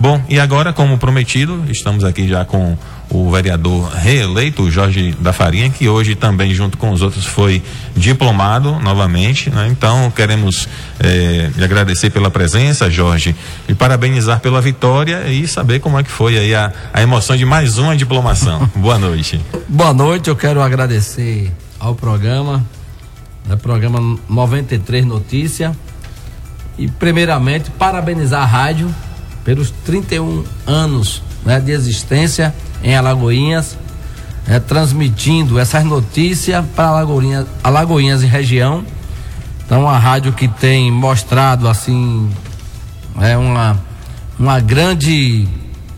Bom, e agora, como prometido, estamos aqui já com o vereador reeleito, Jorge da Farinha, que hoje também, junto com os outros, foi diplomado novamente, né? Então, queremos lhe agradecer pela presença, Jorge, e parabenizar pela vitória e saber como é que foi aí a emoção de mais uma diplomação. Boa noite. Boa noite, eu quero agradecer ao programa 93 Notícia, e primeiramente parabenizar a rádio pelos 31 anos, né, de existência em Alagoinhas, transmitindo essas notícias para Alagoinhas e região. Então, a rádio que tem mostrado assim uma grande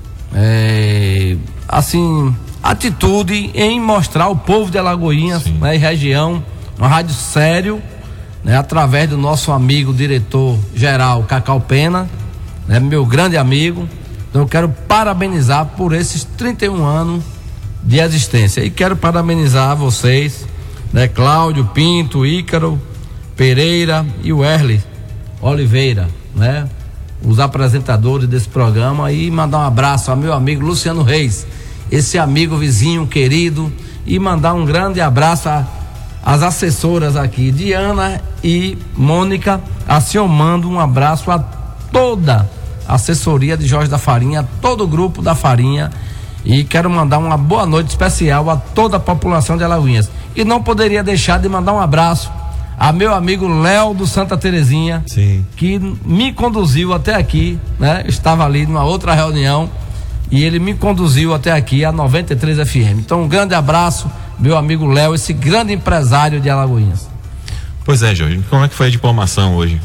atitude em mostrar ao povo de Alagoinhas, né, e região, uma rádio sério, né, através do nosso amigo diretor geral Cacau Pena, né, meu grande amigo. Então eu quero parabenizar por esses 31 anos de existência, e quero parabenizar vocês, né, Cláudio Pinto, Ícaro Pereira e o Erle Oliveira, né, os apresentadores desse programa, e mandar um abraço ao meu amigo Luciano Reis, esse amigo vizinho querido, e mandar um grande abraço às assessoras aqui, Diana e Mônica. Assim eu mando um abraço a toda a assessoria de Jorge da Farinha, todo o grupo da Farinha, e quero mandar uma boa noite especial a toda a população de Alagoinhas. E não poderia deixar de mandar um abraço a meu amigo Léo do Santa Terezinha, que me conduziu até aqui, né? Estava ali numa outra reunião e ele me conduziu até aqui, a 93 FM. Então, um grande abraço, meu amigo Léo, esse grande empresário de Alagoinhas. Pois é, Jorge, como é que foi a diplomação hoje?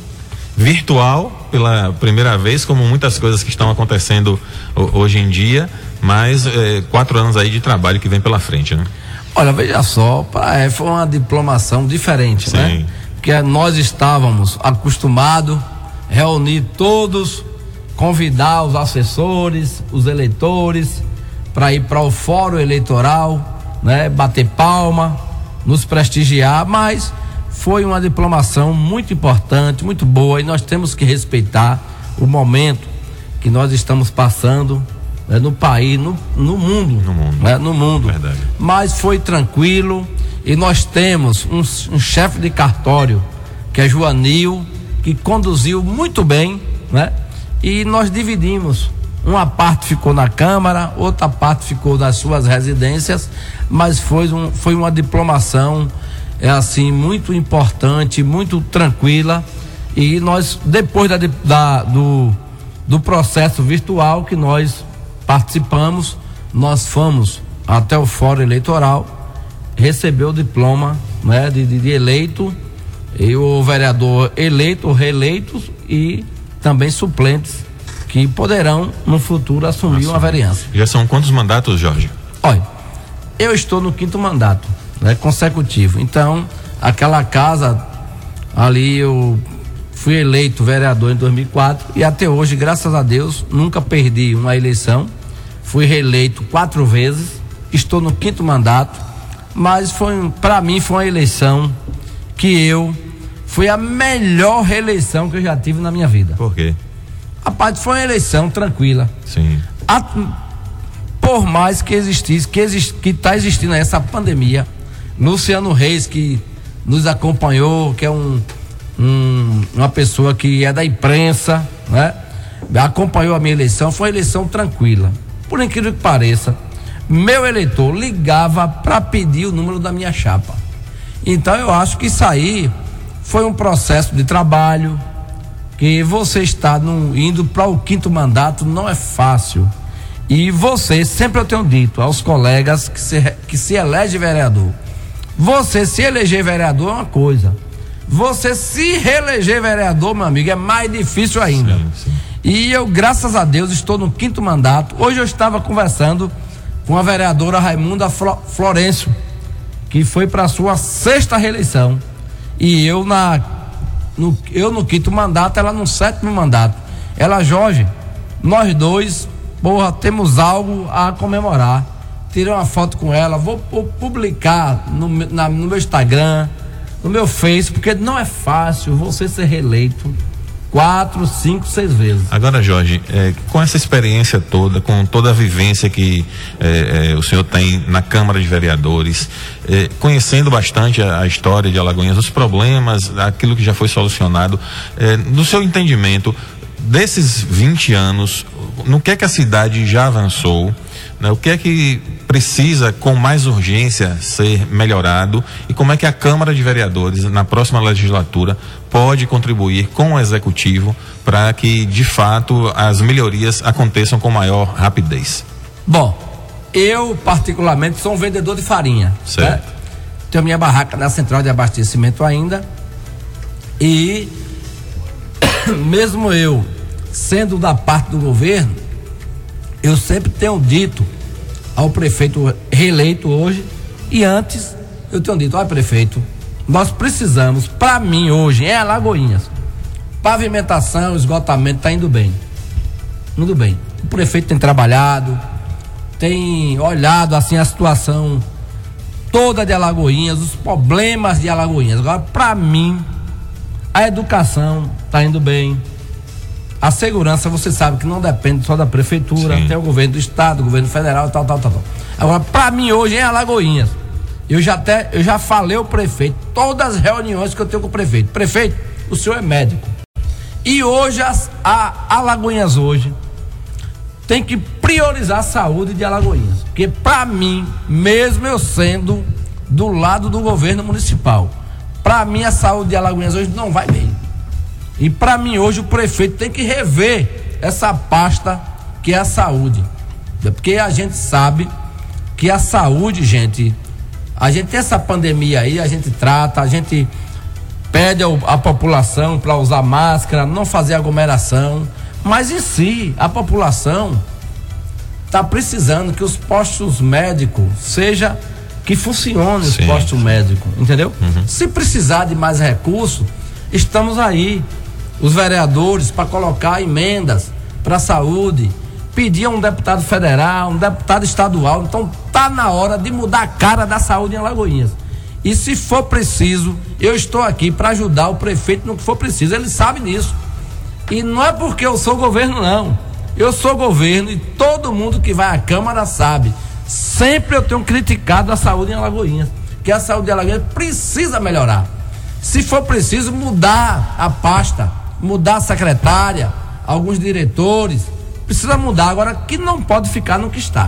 Virtual, pela primeira vez, como muitas coisas que estão acontecendo hoje em dia, mas 4 anos aí de trabalho que vem pela frente, né? Olha, veja só, foi uma diplomação diferente, Sim, né? Porque nós estávamos acostumados a reunir todos, convidar os assessores, os eleitores, para ir para o fórum eleitoral, né? Bater palma, nos prestigiar, mas foi uma diplomação muito importante, muito boa, e nós temos que respeitar o momento que nós estamos passando, né, no país, no mundo. Né, no mundo. Verdade. Mas foi tranquilo, e nós temos um chefe de cartório, que é Joanil, que conduziu muito bem, né? E nós dividimos. Uma parte ficou na Câmara, outra parte ficou nas suas residências, mas foi uma diplomação muito importante, muito tranquila. E nós, depois do processo virtual que nós participamos, nós fomos até o fórum eleitoral, recebeu o diploma, né, de eleito, e o vereador eleito, reeleitos e também suplentes que poderão no futuro assumir uma vereança. Já são quantos mandatos, Jorge? Olha, eu estou no 5º mandato, né, consecutivo. Então, aquela casa ali, eu fui eleito vereador em 2004 e até hoje, graças a Deus, nunca perdi uma eleição. Fui reeleito 4 vezes, estou no 5º mandato, mas para mim foi uma eleição que foi a melhor reeleição que eu já tive na minha vida. Por quê? Rapaz, foi uma eleição tranquila. Sim. Por mais que está existindo essa pandemia, Luciano Reis, que nos acompanhou, que é uma pessoa que é da imprensa, né? Acompanhou a minha eleição, foi uma eleição tranquila. Por incrível que pareça, meu eleitor ligava para pedir o número da minha chapa. Então eu acho que isso aí foi um processo de trabalho, que você está indo para o 5º mandato não é fácil. E você, sempre eu tenho dito aos colegas que se elege vereador, você se eleger vereador é uma coisa, você se reeleger vereador, meu amigo, é mais difícil ainda. Sim. E eu, graças a Deus, estou no 5º mandato. Hoje eu estava conversando com a vereadora Raimunda Florencio, que foi para a sua 6ª reeleição, e eu no 5º mandato, ela no 7º mandato. Ela, Jorge, nós dois, temos algo a comemorar. Tirei uma foto com ela, vou publicar no meu Instagram, no meu Face, porque não é fácil você ser reeleito 4, 5, 6 vezes. Agora, Jorge, com essa experiência toda, com toda a vivência que o senhor tem na Câmara de Vereadores, conhecendo bastante a história de Alagoinhas, os problemas, aquilo que já foi solucionado, no seu entendimento, desses 20 anos, no que é que a cidade já avançou, né? O que é que precisa com mais urgência ser melhorado e como é que a Câmara de Vereadores na próxima legislatura pode contribuir com o Executivo para que de fato as melhorias aconteçam com maior rapidez? Bom, eu particularmente sou um vendedor de farinha, certo? Né? Tenho minha barraca na central de abastecimento ainda e mesmo eu sendo da parte do governo, eu sempre tenho dito ao prefeito reeleito hoje e antes eu tenho dito, olha prefeito, nós precisamos, para mim hoje em Alagoinhas, pavimentação, esgotamento está indo bem, o prefeito tem trabalhado, tem olhado assim a situação toda de Alagoinhas, os problemas de Alagoinhas. Agora, para mim, a educação está indo bem. A segurança, você sabe que não depende só da prefeitura, sim, tem o governo do estado, o governo federal, tal. Agora, para mim hoje em Alagoinhas, eu já falei ao prefeito, todas as reuniões que eu tenho com o prefeito, o senhor é médico. E hoje a Alagoinhas hoje tem que priorizar a saúde de Alagoinhas, porque para mim, mesmo eu sendo do lado do governo municipal, para mim a saúde de Alagoinhas hoje não vai bem. E para mim hoje o prefeito tem que rever essa pasta que é a saúde, porque a gente sabe que a saúde, a gente tem essa pandemia aí, a gente trata, a gente pede a população para usar máscara, não fazer aglomeração, mas em si a população está precisando que os postos médicos que funcione os postos médicos, entendeu? Uhum. Se precisar de mais recursos, estamos aí, os vereadores, para colocar emendas para a saúde, pedir a um deputado federal, um deputado estadual. Então tá na hora de mudar a cara da saúde em Alagoinhas. E se for preciso, eu estou aqui para ajudar o prefeito no que for preciso, ele sabe disso. E não é porque eu sou governo, não. Eu sou governo e todo mundo que vai à Câmara sabe. Sempre eu tenho criticado a saúde em Alagoinhas, que a saúde de Alagoinhas precisa melhorar. Se for preciso mudar a pasta, mudar a secretária, alguns diretores, precisa mudar. Agora, que não pode ficar no que está.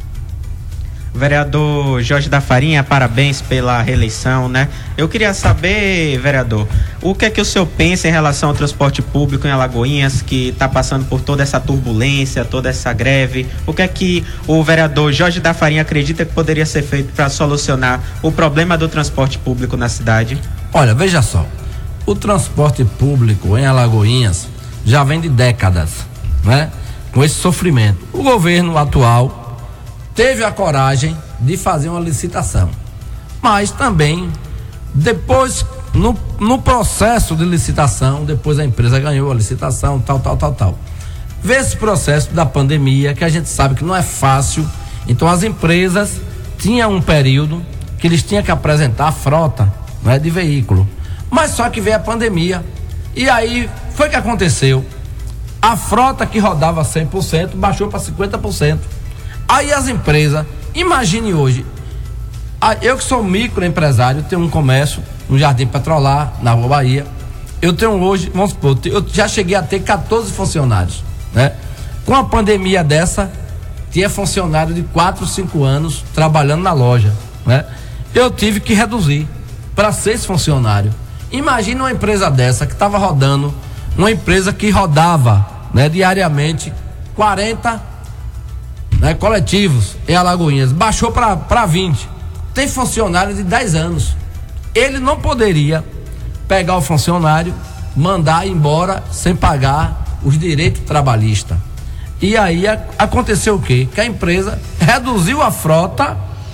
Vereador Jorge da Farinha, parabéns pela reeleição, né? Eu queria saber, vereador, o que é que o senhor pensa em relação ao transporte público em Alagoinhas, que está passando por toda essa turbulência, toda essa greve? O que é que o vereador Jorge da Farinha acredita que poderia ser feito para solucionar o problema do transporte público na cidade? Olha, veja só, o transporte público em Alagoinhas já vem de décadas, né? Com esse sofrimento. O governo atual teve a coragem de fazer uma licitação, mas também depois no processo de licitação, depois a empresa ganhou a licitação, tal. Vê esse processo da pandemia, que a gente sabe que não é fácil. Então as empresas tinham um período que eles tinham que apresentar a frota, não é, de veículo, mas só que veio a pandemia e aí foi que aconteceu, a frota que rodava 100% baixou para 50%. Aí as empresas, imagine hoje, eu que sou microempresário, tenho um comércio, um jardim petrolar, na Rua Bahia, eu tenho hoje, vamos supor, eu já cheguei a ter 14 funcionários, né? Com a pandemia dessa, tinha funcionário de 4, 5 anos trabalhando na loja, né? Eu tive que reduzir para 6 funcionários. Imagine uma empresa dessa que estava rodando, uma empresa que rodava, né, diariamente 40 coletivos em Alagoinhas, baixou para 20. Tem funcionário de 10 anos. Ele não poderia pegar o funcionário, mandar embora sem pagar os direitos trabalhistas. E aí aconteceu o quê? Que a empresa reduziu a frota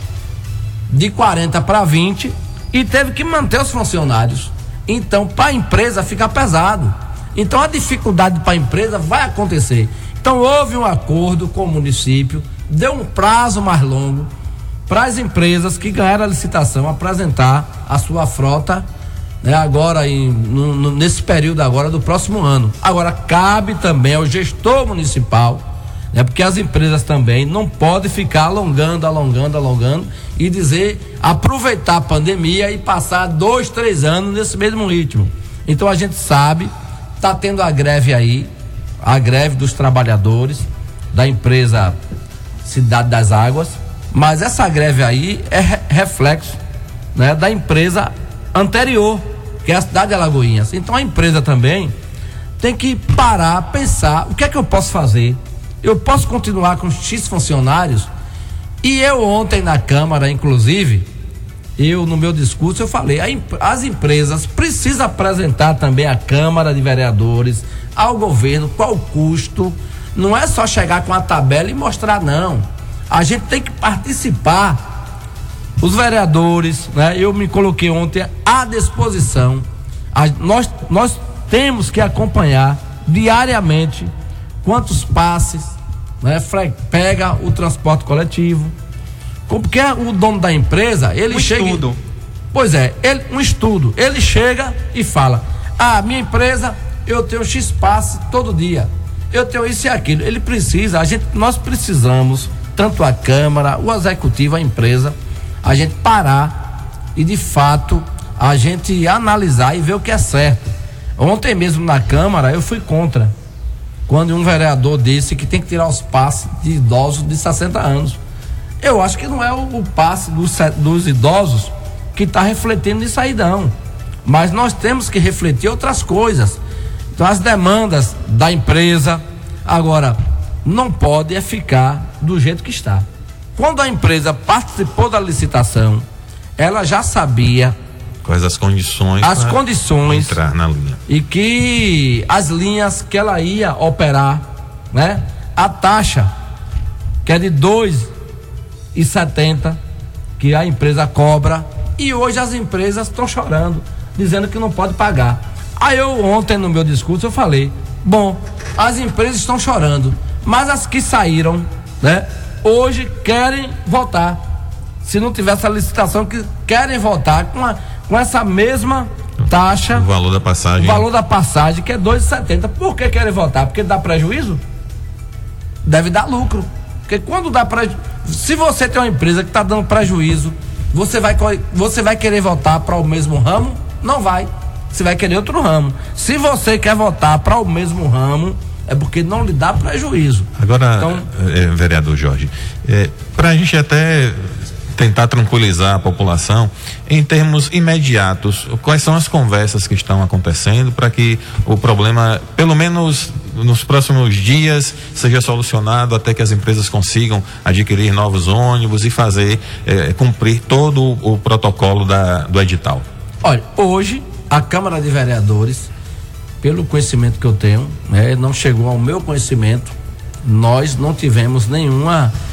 de 40 para 20 e teve que manter os funcionários. Então, para a empresa fica pesado. Então, a dificuldade para a empresa vai acontecer. Então houve um acordo com o município, deu um prazo mais longo para as empresas que ganharam a licitação apresentar a sua frota né, agora nesse período agora do próximo ano. Agora cabe também ao gestor municipal, né, porque as empresas também não podem ficar alongando e dizer, aproveitar a pandemia e passar 2, 3 anos nesse mesmo ritmo. Então a gente sabe, está tendo a greve aí, a greve dos trabalhadores da empresa Cidade das Águas, mas essa greve aí é reflexo, né, da empresa anterior, que é a Cidade de Alagoinhas. Então a empresa também tem que parar, pensar, o que é que eu posso fazer? Eu posso continuar com X funcionários? E eu ontem na Câmara, inclusive, no meu discurso eu falei, as empresas precisam apresentar também à Câmara de Vereadores, ao governo, qual o custo. Não é só chegar com a tabela e mostrar, não. A gente tem que participar. Os vereadores, né? Eu me coloquei ontem à disposição. Nós temos que acompanhar diariamente quantos passes, né, pega o transporte coletivo. Porque o dono da empresa, ele chega. Estudo. Pois é, um estudo. Ele chega e fala: minha empresa, eu tenho X passe todo dia. Eu tenho isso e aquilo. Ele precisa, nós precisamos, tanto a Câmara, o Executivo, a empresa, a gente parar e de fato a gente analisar e ver o que é certo. Ontem mesmo na Câmara eu fui contra, quando um vereador disse que tem que tirar os passes de idosos de 60 anos. Eu acho que não é o passe dos idosos que está refletindo nisso aí, não. Mas nós temos que refletir outras coisas. Então as demandas da empresa, agora, não pode ficar do jeito que está. Quando a empresa participou da licitação, ela já sabia quais as condições entrar na linha. E que as linhas que ela ia operar, né? A taxa, que é de 2,70 que a empresa cobra, e hoje as empresas estão chorando, dizendo que não pode pagar. Aí ontem no meu discurso eu falei, bom, as empresas estão chorando, mas as que saíram, né, hoje querem voltar. Se não tiver essa licitação, que querem voltar com essa mesma taxa. O valor da passagem. O valor da passagem, que é 2,70. Por que querem voltar? Porque dá prejuízo? Deve dar lucro. Porque quando dá prejuízo, se você tem uma empresa que está dando prejuízo, você vai querer voltar para o mesmo ramo? Não vai. Você vai querer outro ramo. Se você quer voltar para o mesmo ramo, é porque não lhe dá prejuízo. Agora, então, vereador Jorge, para a gente até tentar tranquilizar a população, em termos imediatos, quais são as conversas que estão acontecendo para que o problema, pelo menos nos próximos dias, seja solucionado até que as empresas consigam adquirir novos ônibus e fazer, cumprir todo o protocolo do edital? Olha, hoje a Câmara de Vereadores, pelo conhecimento que eu tenho, não chegou ao meu conhecimento, nós não tivemos nenhum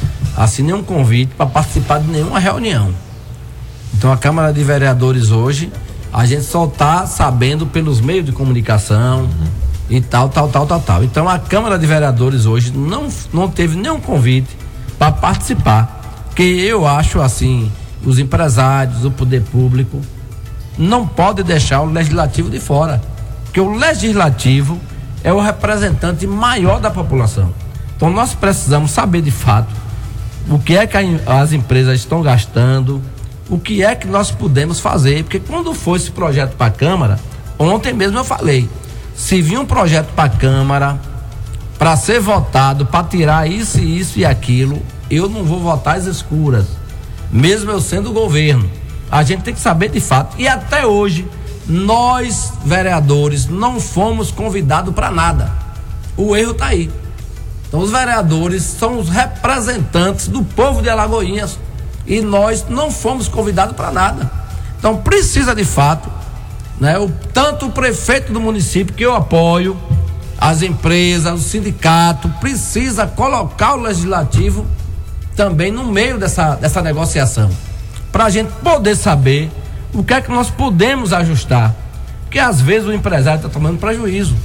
convite para participar de nenhuma reunião. Então a Câmara de Vereadores hoje, a gente só está sabendo pelos meios de comunicação e tal. Então a Câmara de Vereadores hoje não teve nenhum convite para participar, porque eu acho assim, os empresários, o poder público não pode deixar o legislativo de fora, porque o legislativo é o representante maior da população. Então nós precisamos saber de fato o que é que as empresas estão gastando, o que é que nós podemos fazer, porque quando for esse projeto para a Câmara, ontem mesmo eu falei, se vir um projeto para a Câmara para ser votado, para tirar isso e aquilo, eu não vou votar às escuras, mesmo eu sendo o governo. A gente tem que saber de fato, e até hoje nós vereadores não fomos convidados para nada. O erro está aí. Então os vereadores são os representantes do povo de Alagoinhas e nós não fomos convidados para nada. Então precisa de fato, né, tanto o prefeito do município, que eu apoio, as empresas, o sindicato, precisa colocar o legislativo também no meio dessa negociação, para a gente poder saber o que é que nós podemos ajustar, porque às vezes o empresário está tomando prejuízo,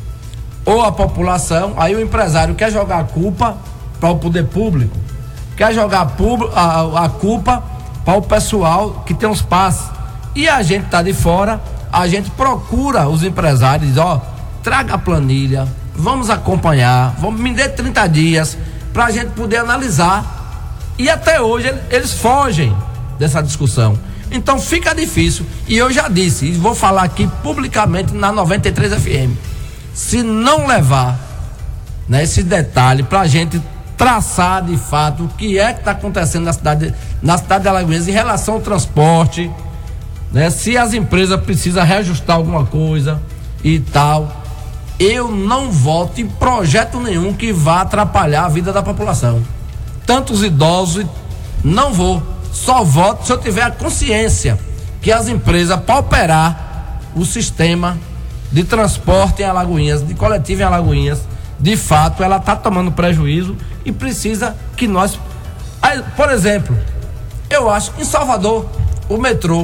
ou a população, aí o empresário quer jogar a culpa para o poder público, quer jogar a culpa para o pessoal que tem os passes, e a gente está de fora a gente procura os empresários, traga a planilha, vamos acompanhar, me dê 30 dias para a gente poder analisar. E até hoje eles fogem dessa discussão. Então fica difícil. E eu já disse, e vou falar aqui publicamente na 93 FM, se não levar, né, esse detalhe para a gente traçar de fato o que é que está acontecendo na cidade de Alagoinhas em relação ao transporte, né, se as empresas precisam reajustar alguma coisa e tal, eu não voto em projeto nenhum que vá atrapalhar a vida da população, tanto os idosos, não vou, só voto se eu tiver a consciência que as empresas, para operar o sistema de transporte em Alagoinhas, de coletivo em Alagoinhas, de fato ela está tomando prejuízo e precisa que nós, por exemplo, eu acho que em Salvador o metrô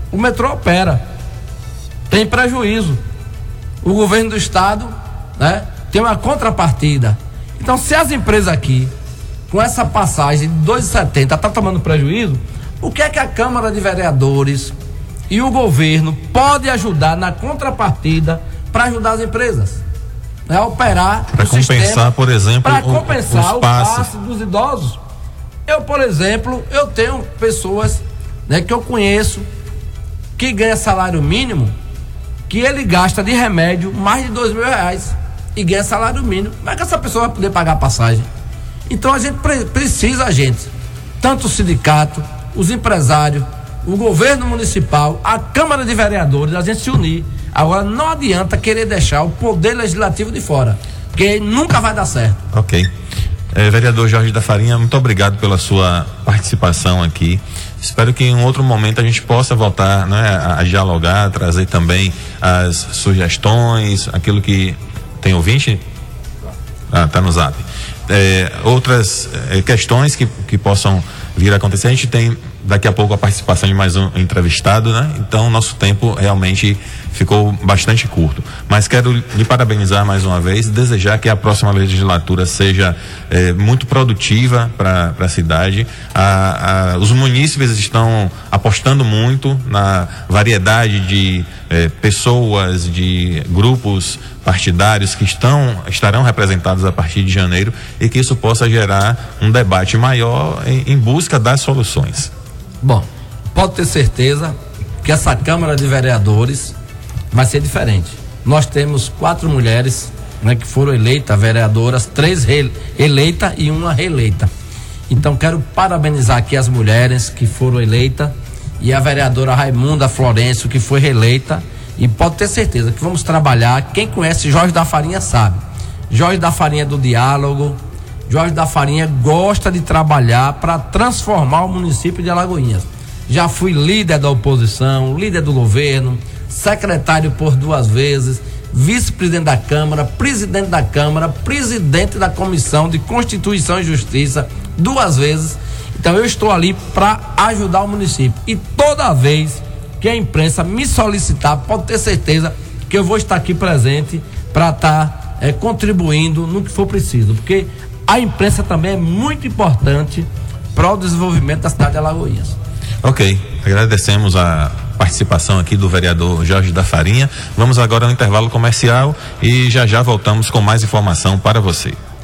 opera, tem prejuízo, o governo do estado, né, tem uma contrapartida. Então, se as empresas aqui com essa passagem de 2,70 está tomando prejuízo, o que é que a Câmara de Vereadores e o governo pode ajudar na contrapartida para ajudar as empresas, né, a operar para compensar sistema, por exemplo, para compensar o passe dos idosos? Eu, por exemplo, eu tenho pessoas, né, que eu conheço que ganha salário mínimo, que ele gasta de remédio mais de R$2.000 e ganha salário mínimo. Como é que essa pessoa vai poder pagar a passagem? Então a gente precisa, tanto o sindicato, os empresários, o governo municipal, a Câmara de Vereadores, a gente se unir. Agora não adianta querer deixar o poder legislativo de fora, porque nunca vai dar certo. Ok. Vereador Jorge da Farinha, muito obrigado pela sua participação aqui. Espero que em um outro momento a gente possa voltar, né, a dialogar, a trazer também as sugestões, aquilo que tem ouvinte? Tá no zap. Outras questões que possam vir a acontecer. A gente tem daqui a pouco a participação de mais um entrevistado, né? Então nosso tempo realmente ficou bastante curto, mas quero lhe parabenizar mais uma vez, desejar que a próxima legislatura seja muito produtiva para a cidade. Os munícipes estão apostando muito na variedade de pessoas, de grupos partidários que estarão representados a partir de janeiro, e que isso possa gerar um debate maior em busca das soluções. Bom, pode ter certeza que essa Câmara de Vereadores vai ser diferente. Nós temos 4 mulheres, né, que foram eleitas vereadoras, 3 eleitas e 1 reeleita. Então quero parabenizar aqui as mulheres que foram eleitas e a vereadora Raimunda Florencio, que foi reeleita, e pode ter certeza que vamos trabalhar. Quem conhece Jorge da Farinha sabe, Jorge da Farinha é do diálogo, Jorge da Farinha gosta de trabalhar para transformar o município de Alagoinhas. Já fui líder da oposição, líder do governo, secretário por 2 vezes, vice-presidente da Câmara, presidente da Câmara, presidente da Comissão de Constituição e Justiça 2 vezes. Então eu estou ali para ajudar o município. E toda vez que a imprensa me solicitar, pode ter certeza que eu vou estar aqui presente para estar contribuindo no que for preciso, porque a imprensa também é muito importante para o desenvolvimento da cidade de Alagoinhas. Ok, agradecemos a participação aqui do vereador Jorge da Farinha. Vamos agora no intervalo comercial e já voltamos com mais informação para você.